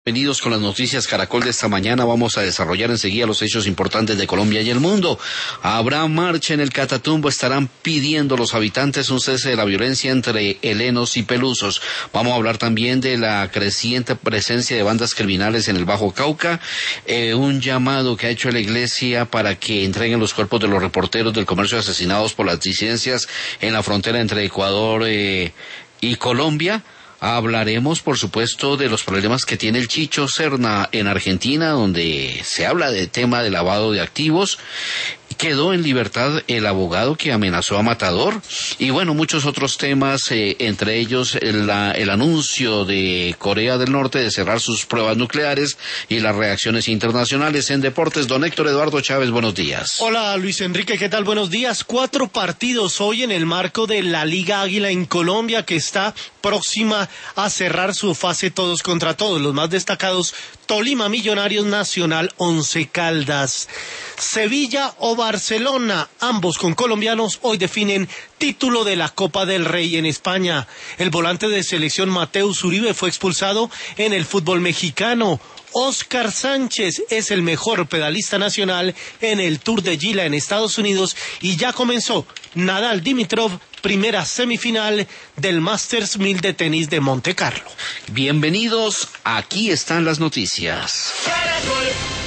Bienvenidos con las noticias Caracol de esta mañana. Vamos a desarrollar enseguida los hechos importantes de Colombia y el mundo. Habrá marcha en el Catatumbo. Estarán pidiendo los habitantes un cese de la violencia entre helenos y pelusos. Vamos a hablar también de la creciente presencia de bandas criminales en el Bajo Cauca. Un llamado que ha hecho la Iglesia para que entreguen los cuerpos de los reporteros del comercio asesinados por las disidencias en la frontera entre Ecuador y Colombia. Hablaremos, por supuesto, de los problemas que tiene el Chicho Serna en Argentina, donde se habla del tema de lavado de activos. Quedó en libertad el abogado que amenazó a Matador y bueno, muchos otros temas, entre ellos el anuncio de Corea del Norte de cerrar sus pruebas nucleares y las reacciones internacionales. En deportes, don Héctor Eduardo Chávez, buenos días. Hola Luis Enrique, ¿qué tal? Buenos días. 4 partidos hoy en el marco de la Liga Águila en Colombia, que está próxima a cerrar su fase todos contra todos. Los más destacados: Tolima, Millonarios, Nacional, Once Caldas. Sevilla o Barcelona, ambos con colombianos, hoy definen título de la Copa del Rey en España. El volante de selección Mateus Uribe fue expulsado en el fútbol mexicano. Oscar Sánchez es el mejor pedalista nacional en el Tour de Gila en Estados Unidos y ya comenzó Nadal Dimitrov, primera semifinal del Masters 1000 de tenis de Monte Carlo. Bienvenidos, aquí están las noticias. Caracol.